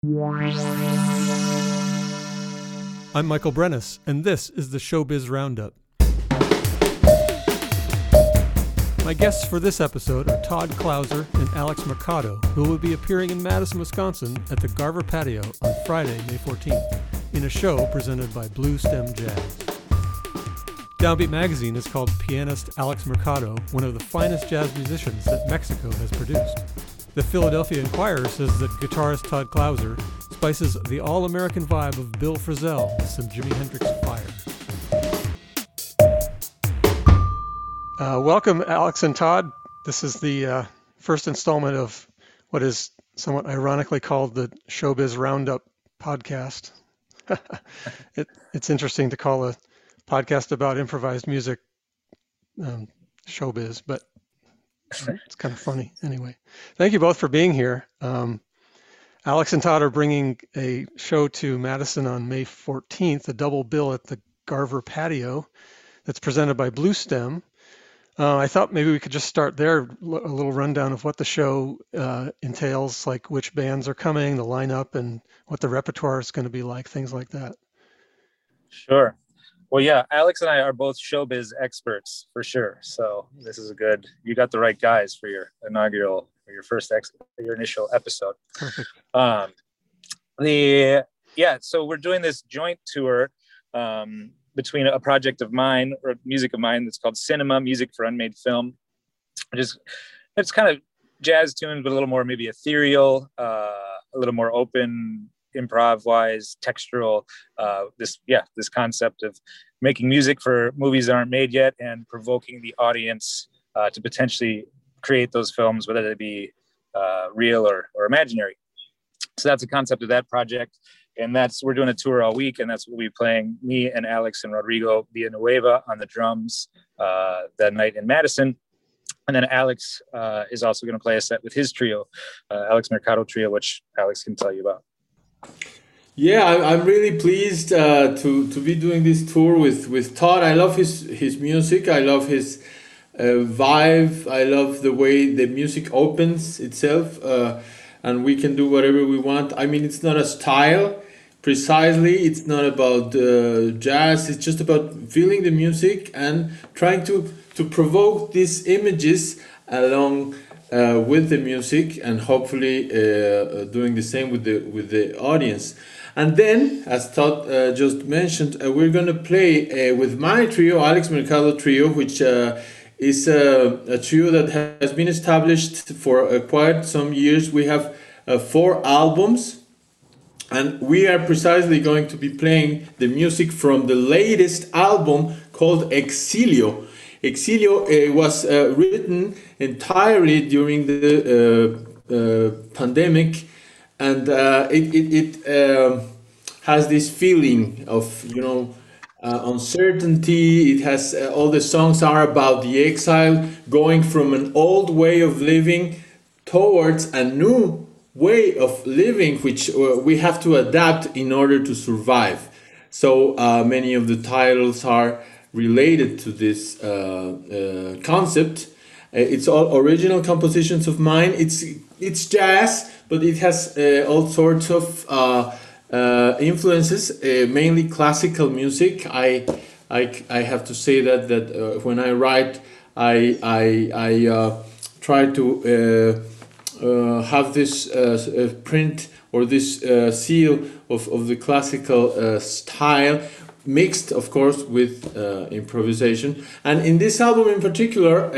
I'm Michael Brennis, and this is the Showbiz Roundup. My guests for this episode are Todd Clouser and Alex Mercado, who will be appearing in Madison, Wisconsin at the Garver Patio on Friday, May 14th, in a show presented by Blue Stem Jazz. Downbeat Magazine has called pianist Alex Mercado one of the finest jazz musicians that Mexico has produced. The Philadelphia Inquirer says that guitarist Todd Clouser spices the all-American vibe of Bill Frisell with some Jimi Hendrix fire. Welcome, Alex and Todd. This is the first installment of what is somewhat ironically called the Showbiz Roundup podcast. It's interesting to call a podcast about improvised music showbiz, but it's kind of funny anyway. Thank you both for being here. Alex and Todd are bringing a show to Madison on May 14th, a double bill at the Garver Patio that's presented by Blue Stem. I thought maybe we could just start there, a little rundown of what the show entails, like which bands are coming, the lineup, and what the repertoire is going to be like, things like that. Sure. Well, yeah, Alex and I are both showbiz experts for sure. So this is you got the right guys for your inaugural, or your initial episode. Perfect. So we're doing this joint tour between a project of mine, or music of mine, that's called Cinema Music for Unmade Film. It's kind of jazz tuned, but a little more maybe ethereal, a little more open, improv wise, textural. This concept of making music for movies that aren't made yet and provoking the audience to potentially create those films, whether they be real or imaginary. So that's the concept of that project. And we're doing a tour all week, and that's what we'll be playing, me and Alex and Rodrigo Villanueva on the drums that night in Madison. And then Alex is also going to play a set with his trio, Alex Mercado Trio, which Alex can tell you about. Yeah, I'm really pleased to be doing this tour with Todd. I love his music. I love his vibe. I love the way the music opens itself, and we can do whatever we want. I mean, it's not a style precisely. It's not about jazz. It's just about feeling the music and trying to provoke these images along with the music, and hopefully doing the same with the audience. And then, as Todd just mentioned, we're going to play with my trio, Alex Mercado Trio, which is a trio that has been established for quite some years. We have 4 albums, and we are precisely going to be playing the music from the latest album called Exilio. Exilio was written entirely during the pandemic, and it has this feeling of uncertainty. It has all the songs are about the exile, going from an old way of living towards a new way of living, which we have to adapt in order to survive. So many of the titles are related to this concept. It's all original compositions of mine. It's jazz, but it has all sorts of influences, mainly classical music. I have to say that when I write, I try to have this print or this seal of the classical style, mixed of course with improvisation. And in this album in particular,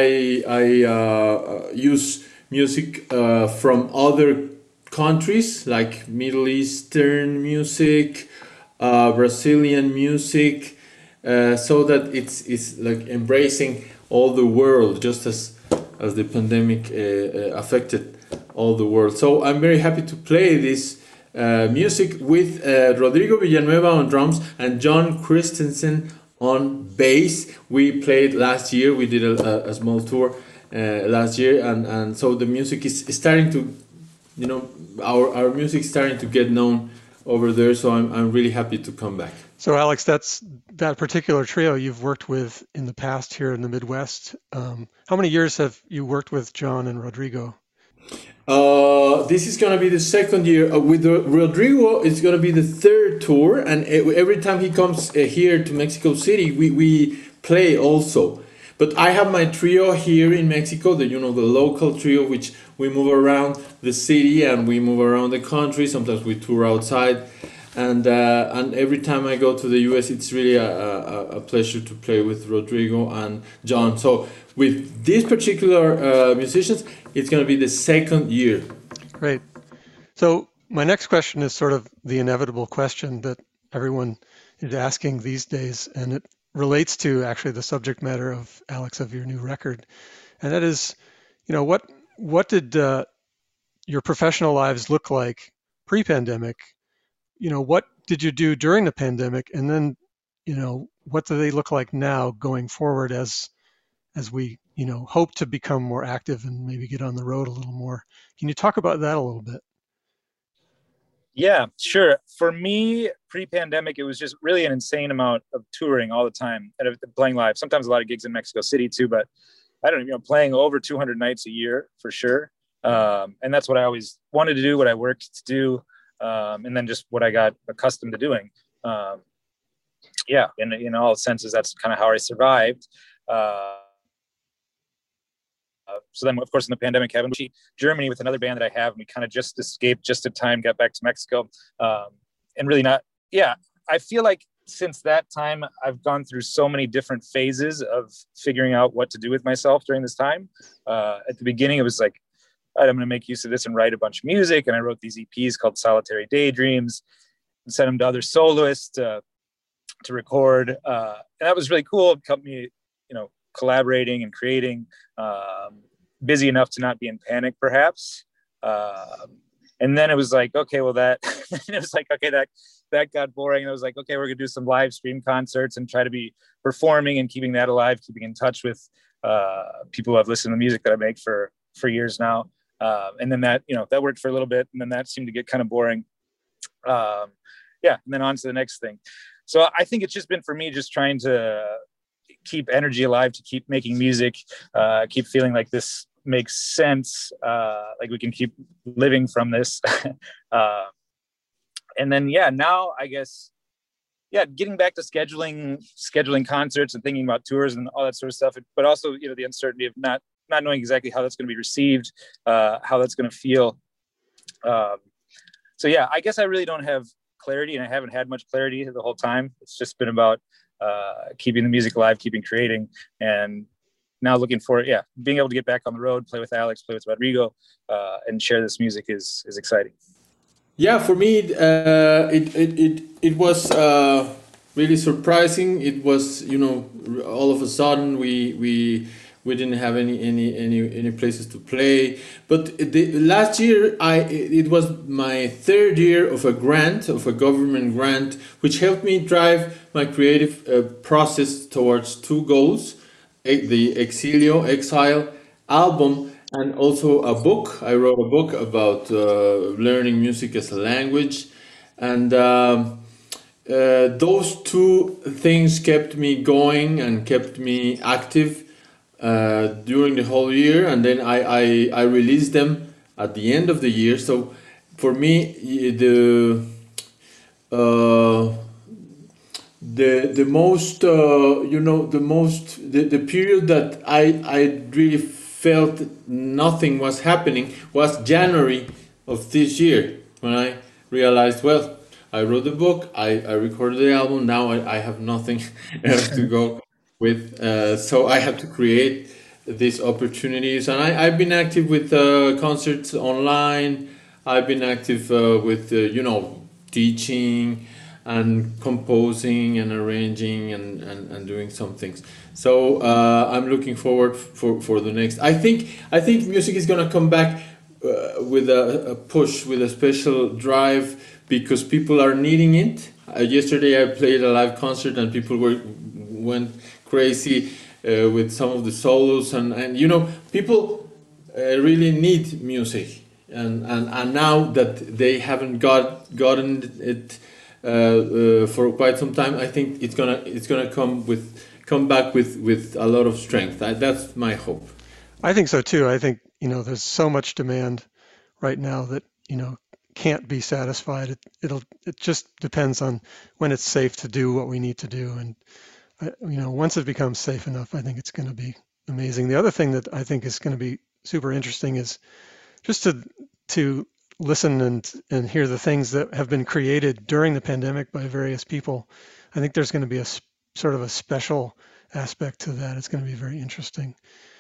I use music from other countries, like Middle Eastern music, Brazilian music, so that it's like embracing all the world, just as the pandemic affected all the world. So I'm very happy to play this music with Rodrigo Villanueva on drums and John Christensen on bass. We played last year. We did a small tour last year, and so the music is starting to, our music is starting to get known over there. So I'm really happy to come back. So Alex, that particular trio you've worked with in the past here in the Midwest. How many years have you worked with John and Rodrigo? This is gonna be the second year with Rodrigo. It's gonna be the third tour, and every time he comes here to Mexico City, we play also. But I have my trio here in Mexico, the local trio, which we move around the city and we move around the country. Sometimes we tour outside, and every time I go to the U.S., it's really a pleasure to play with Rodrigo and John. So with these particular musicians, it's going to be the second year. Great. So my next question is sort of the inevitable question that everyone is asking these days, and it relates to actually the subject matter of Alex, of your new record, and that is, what did your professional lives look like pre-pandemic? What did you do during the pandemic, and then what do they look like now going forward as we hope to become more active and maybe get on the road a little more? Can you talk about that a little bit? Yeah, sure. For me, pre-pandemic, it was just really an insane amount of touring all the time and playing live. Sometimes a lot of gigs in Mexico City too, but I don't know, playing over 200 nights a year for sure. And that's what I always wanted to do, what I worked to do, and then just what I got accustomed to doing. Yeah, in all senses, that's kind of how I survived. So then, of course, in the pandemic, having Germany with another band that I have, and we kind of just escaped just in time, got back to Mexico, and really I feel like since that time, I've gone through so many different phases of figuring out what to do with myself during this time. At the beginning, it was like, all right, I'm going to make use of this and write a bunch of music. And I wrote these EPs called Solitary Daydreams and sent them to other soloists to record. And that was really cool. It helped me, collaborating and creating, busy enough to not be in panic, perhaps. And then it was like, okay, well that got boring. And I was like, okay, we're gonna do some live stream concerts and try to be performing and keeping that alive, keeping in touch with people who have listened to music that I make for years now. And then that worked for a little bit, and then that seemed to get kind of boring. And then on to the next thing. So I think it's just been for me just trying to keep energy alive, to keep making music, keep feeling like this makes sense, like we can keep living from this. And then, now I guess, getting back to scheduling concerts and thinking about tours and all that sort of stuff, but also, the uncertainty of not knowing exactly how that's going to be received, how that's going to feel. I guess I really don't have clarity, and I haven't had much clarity the whole time. It's just been about keeping the music alive, keeping creating, and now looking for being able to get back on the road, play with Alex, play with Rodrigo, and share this music is exciting. Yeah, for me, it was really surprising. It was, all of a sudden we didn't have any places to play. But last year, it was my third year of a government grant, which helped me drive my creative process towards two goals: the Exile album, and also a book. I wrote a book about learning music as a language, and those two things kept me going and kept me active during the whole year. And then I released them at the end of the year. So for me, the period that I really felt nothing was happening was January of this year, when I realized, well, I wrote the book, I recorded the album, now I have nothing else to go with, so I have to create these opportunities. And I've been active with concerts online. I've been active with teaching and composing and arranging and doing some things. So I'm looking forward for the next. I think music is gonna come back with a push, with a special drive, because people are needing it. Yesterday I played a live concert and people went crazy with some of the solos, and people really need music, and now that they haven't gotten it for quite some time, I think it's gonna come back with a lot of strength. That's my hope. I think so too. I think there's so much demand right now that, can't be satisfied. It just depends on when it's safe to do what we need to do. And, once it becomes safe enough, I think it's going to be amazing. The other thing that I think is going to be super interesting is just to listen and hear the things that have been created during the pandemic by various people. I think there's going to be sort of a special aspect to that. It's going to be very interesting.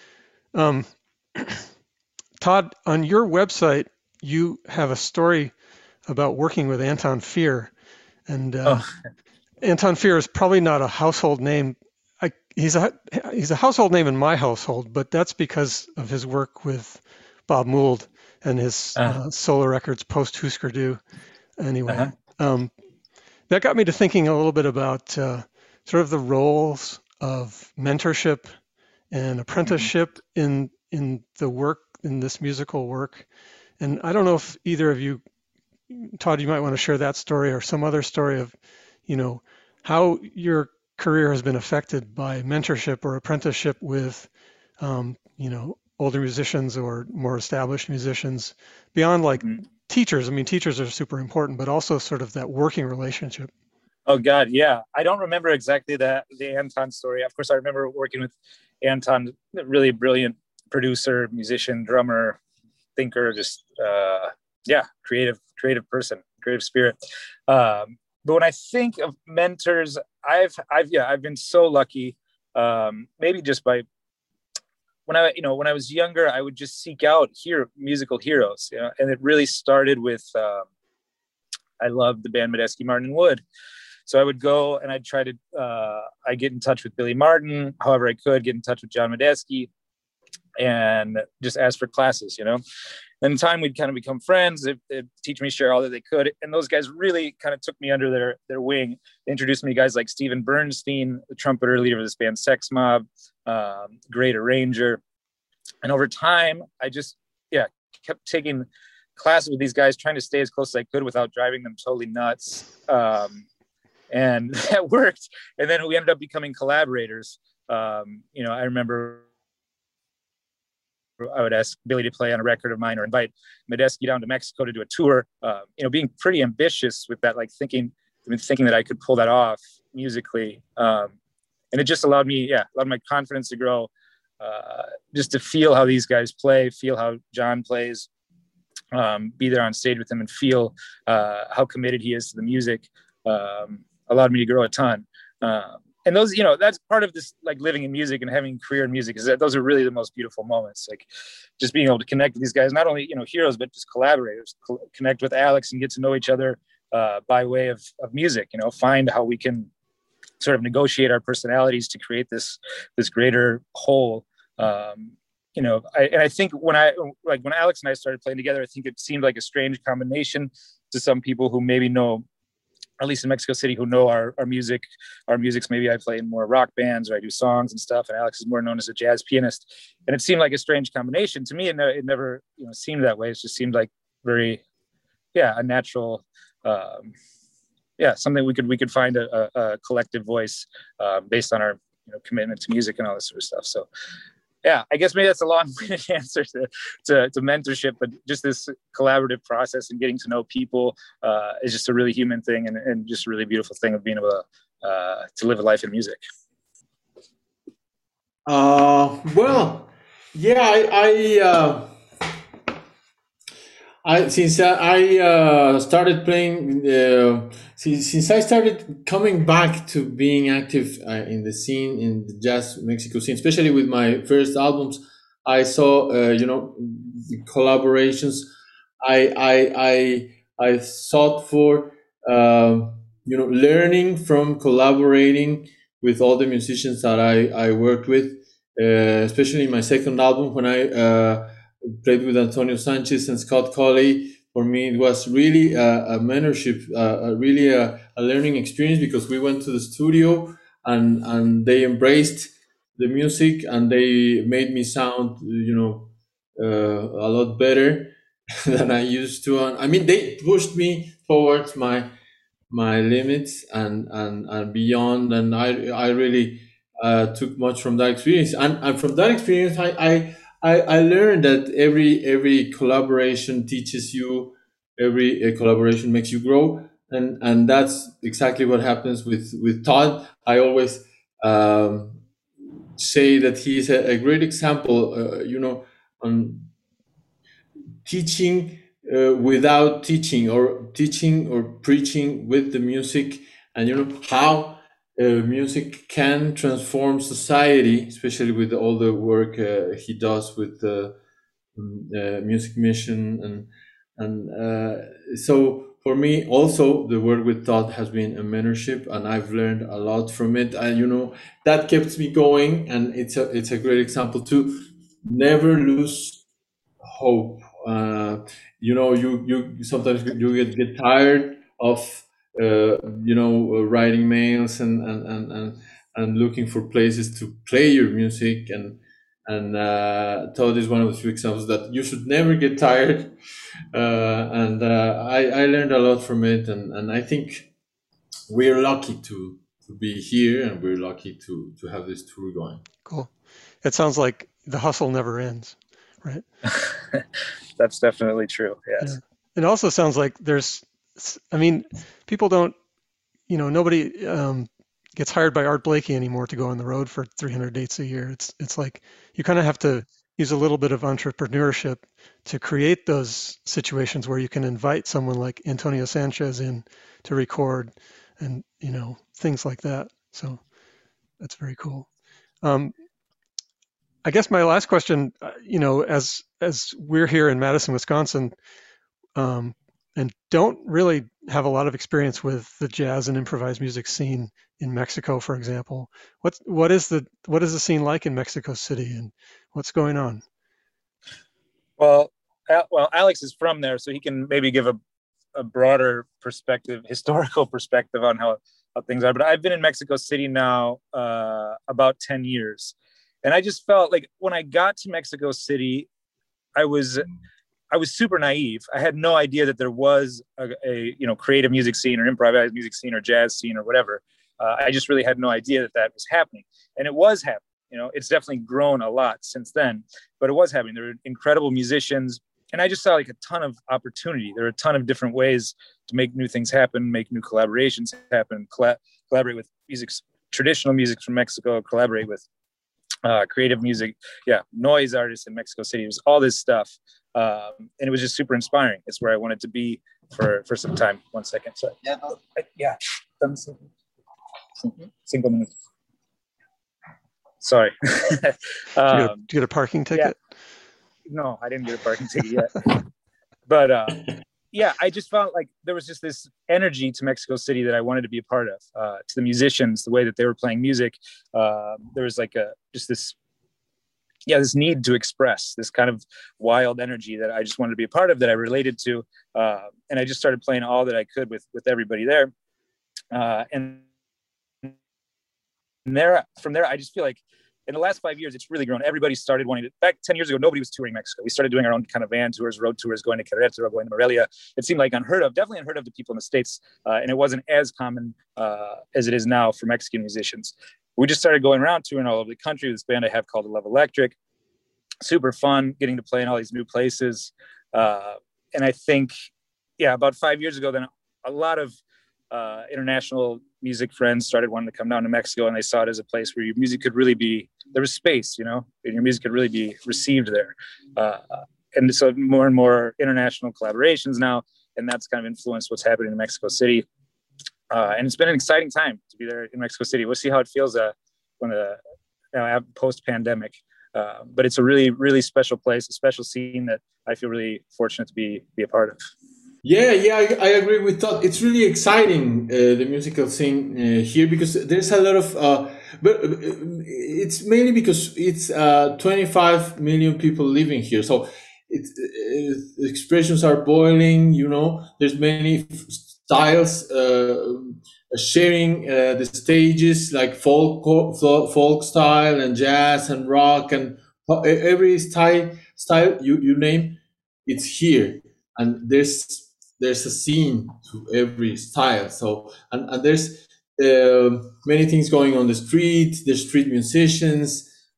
Todd, on your website, you have a story about working with Anton Fier, and Anton Fier is probably not a household name. He's a household name in my household, but that's because of his work with Bob Mould and his solo records post Husker Du. Anyway, that got me to thinking a little bit about sort of the roles of mentorship and apprenticeship in the work, in this musical work. And I don't know if either of you, Todd, you might want to share that story or some other story of, how your career has been affected by mentorship or apprenticeship with, older musicians or more established musicians beyond like teachers. I mean, teachers are super important, but also sort of that working relationship. Oh God, yeah. I don't remember exactly the Anton story. Of course, I remember working with Anton, really brilliant producer, musician, drummer, thinker, just creative person, creative spirit. But when I think of mentors, I've been so lucky. Maybe just by when I was younger, I would just seek out musical heroes, and it really started with I loved the band Medeski, Martin and Wood. So I would go and I'd try to I get in touch with Billy Martin, however I could get in touch with John Medeski, and just ask for classes, And in time we'd kind of become friends. They'd teach me, share all that they could. And those guys really kind of took me under their wing. They introduced me to guys like Steven Bernstein, the trumpeter, leader of this band Sex Mob, great arranger. And over time, I just, kept taking classes with these guys, trying to stay as close as I could without driving them totally nuts. And that worked. And then we ended up becoming collaborators. I remember I would ask Billy to play on a record of mine or invite Medeski down to Mexico to do a tour, being pretty ambitious with that, like thinking that I could pull that off musically. And it just allowed my confidence to grow, just to feel how these guys play, feel how John plays, be there on stage with him and feel how committed he is to the music, allowed me to grow a ton. And those, that's part of this, like living in music and having a career in music, is that those are really the most beautiful moments. Like just being able to connect with these guys, not only, heroes, but just collaborators, connect with Alex and get to know each other by way of music, find how we can sort of negotiate our personalities to create this greater whole. I think when Alex and I started playing together, I think it seemed like a strange combination to some people who maybe know, at least in Mexico City, who know our music. Our music's maybe I play in more rock bands or I do songs and stuff, and Alex is more known as a jazz pianist. And it seemed like a strange combination to me. It never seemed that way. It just seemed like very, a natural, something we could find a collective voice based on our commitment to music and all this sort of stuff. So I guess maybe that's a long-winded answer to mentorship, but just this collaborative process and getting to know people is just a really human thing and just a really beautiful thing of being able to live a life in music. Since I started playing, since I started coming back to being active in the scene, in the jazz Mexico scene, especially with my first albums, I saw the collaborations. I sought for learning from collaborating with all the musicians that I worked with, especially in my second album when I played with Antonio Sanchez and Scott Colley. For me, it was really a mentorship, really a learning experience, because we went to the studio and they embraced the music and they made me sound, a lot better than I used to. And I mean, they pushed me towards my limits and beyond. And I really took much from that experience. And from that experience, I learned that every collaboration teaches you, every collaboration makes you grow, and that's exactly what happens with Todd. I always say that he's a great example, on teaching without teaching, or teaching or preaching with the music, and how music can transform society, especially with all the work he does with the Music Mission, and so for me also the work with Todd has been a mentorship, and I've learned a lot from it, and that keeps me going, and it's a great example to never lose hope. You sometimes you get tired of writing mails and looking for places to play your music, and Todd is one of the few examples that you should never get tired. I learned a lot from it, and I think we're lucky to be here, and we're lucky to have this tour going. Cool. It sounds like the hustle never ends, right? That's definitely true. Yes. Yeah. It also sounds like people don't, nobody gets hired by Art Blakey anymore to go on the road for 300 dates a year. It's like you kind of have to use a little bit of entrepreneurship to create those situations where you can invite someone like Antonio Sanchez in to record, and things like that. So that's very cool. I guess my last question, as we're here in Madison, Wisconsin, and don't really have a lot of experience with the jazz and improvised music scene in Mexico, for example. What is the scene like in Mexico City, and what's going on? Well, Alex is from there, so he can maybe give a broader perspective, historical perspective on how things are. But I've been in Mexico City now about 10 years. And I just felt like when I got to Mexico City, I was super naive. I had no idea that there was a creative music scene or improvised music scene or jazz scene or whatever. I just really had no idea that was happening, and it was happening. It's definitely grown a lot since then, but it was happening. There were incredible musicians, and I just saw like a ton of opportunity. There are a ton of different ways to make new things happen, make new collaborations happen, collaborate with traditional music from Mexico, collaborate with creative music, noise artists in Mexico City. It was all this stuff, and it was just super inspiring. It's where I wanted to be for some time. 1 second, sorry. Yeah. 5 minutes. Sorry. Did you get a parking ticket? No, I didn't get a parking ticket yet. But I just felt like there was just this energy to Mexico City that I wanted to be a part of. To the musicians, the way that they were playing music, there was like this need to express this kind of wild energy that I just wanted to be a part of, that I related to, and I just started playing all that I could with everybody there, and from there, I just feel like in the last 5 years, it's really grown. Everybody started wanting to. Back 10 years ago, nobody was touring Mexico. We started doing our own kind of van tours, road tours, going to Querétaro, going to Morelia. It seemed like definitely unheard of to people in the States, and it wasn't as common as it is now for Mexican musicians. We just started going around touring all over the country with this band I have called Love Electric. Super fun, getting to play in all these new places. And I think, about 5 years ago, then a lot of international music friends started wanting to come down to Mexico, and they saw it as a place where your music could really be, there was space, and your music could really be received there. And so more and more international collaborations now, and that's kind of influenced what's happening in Mexico City. And it's been an exciting time to be there in Mexico City. We'll see how it feels when post-pandemic. But it's a really, really special place, a special scene that I feel really fortunate to be a part of. I agree with Todd. It's really exciting, the musical scene here, because there's a lot of, but it's mainly because it's 25 million people living here. So expressions are boiling, there's many styles sharing the stages, like folk style and jazz and rock, and every style you name, it's here. And there's a scene to every style. So, and there's many things going on the street. There's street musicians.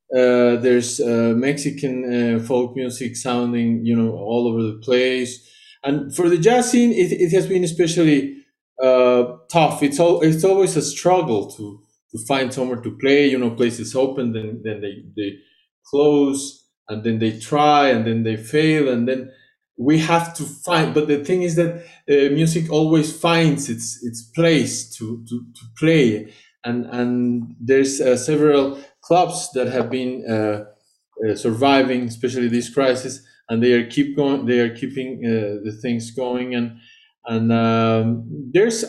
There's Mexican folk music sounding, all over the place. And for the jazz scene, it has been especially tough. It's always a struggle to find somewhere to play. Places open, then they close, and then they try, and then they fail, and then we have to find. But the thing is that music always finds its place to play, and there's several clubs that have been surviving, especially this crisis, and they are keeping the things going, and there's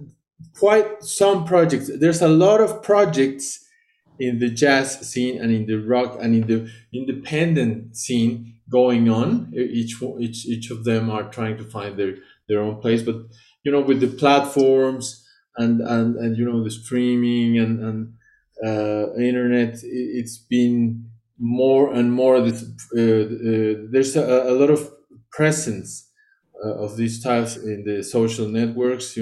quite some projects. There's a lot of projects in the jazz scene and in the rock and in the independent scene going on. Each of them are trying to find their own place, but with the platforms and the streaming and internet, it's been more and more. There's a lot of presence of these styles in the social networks.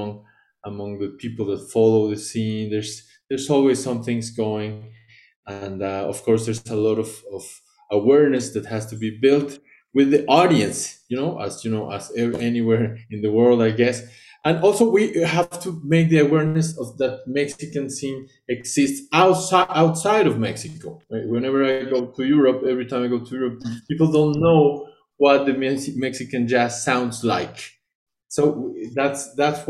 Among the people that follow the scene, there's always some things going, and of course there's a lot of awareness that has to be built with the audience. As anywhere in the world, I guess. And also we have to make the awareness of that Mexican scene exists outside of Mexico. Right? Whenever I go to Europe, every time I go to Europe, people don't know what the Mexican jazz sounds like. So that's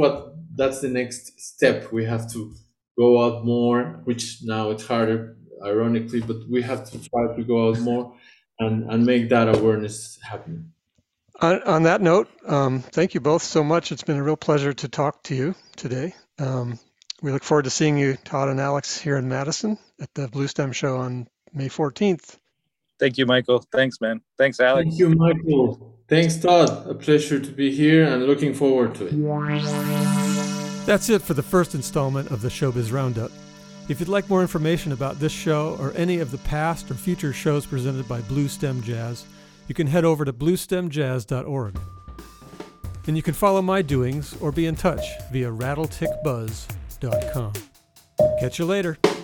the next step. We have to go out more, which now it's harder, ironically, but we have to try to go out more and make that awareness happen. On that note, thank you both so much. It's been a real pleasure to talk to you today. We look forward to seeing you, Todd and Alex, here in Madison at the Bluestem show on May 14th. Thank you, Michael. Thanks, man. Thanks, Alex. Thank you, Michael. Thanks, Todd. A pleasure to be here and looking forward to it. That's it for the first installment of the Showbiz Roundup. If you'd like more information about this show or any of the past or future shows presented by Bluestem Jazz, you can head over to bluestemjazz.org. And you can follow my doings or be in touch via rattletickbuzz.com. Catch you later.